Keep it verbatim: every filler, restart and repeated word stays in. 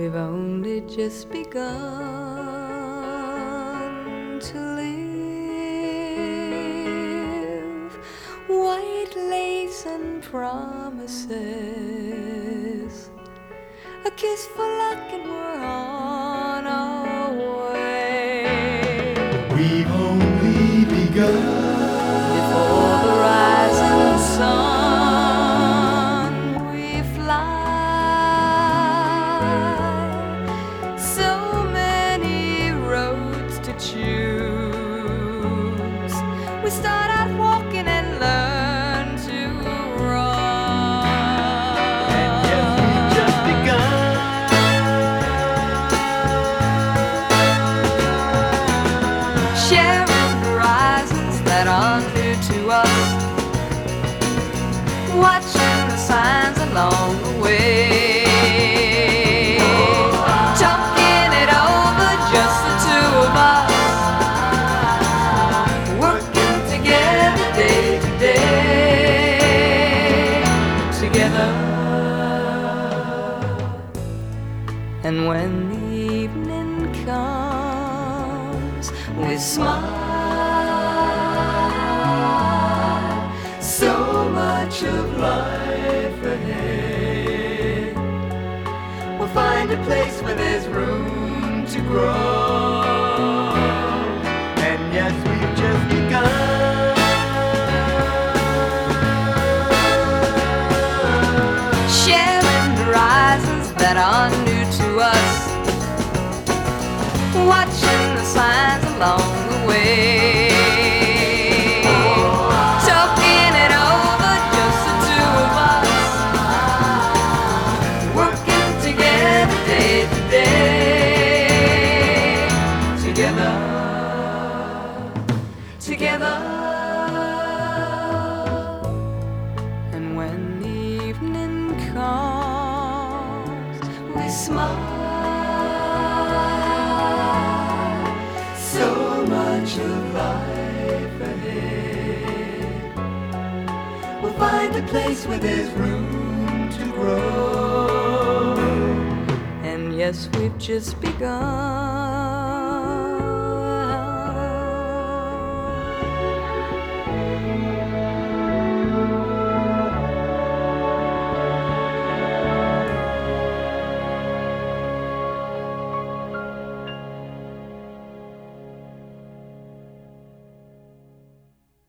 We've only just begun to live. White lace and promises, a kiss for luck and we're on our way. We've only begun. Before the rising sun we fly. So many roads to choose. We start out walking and learn to run. And yes, we've just begun. Sharing horizons that are new to us, watching the signs along the way, talking it over, just the two of us, working together day to day, together. And when the evening comes, we smile. So much of life ahead. We'll find a place where there's room to grow. And yes, we've just begun. Sharing horizons that are new to us, watching the signs along the way, talking it over, just the two of us, working together day to day, together, together. And when the evening comes, we smile. So much of life ahead. We'll find a place where there's room to grow. And yes, we've just begun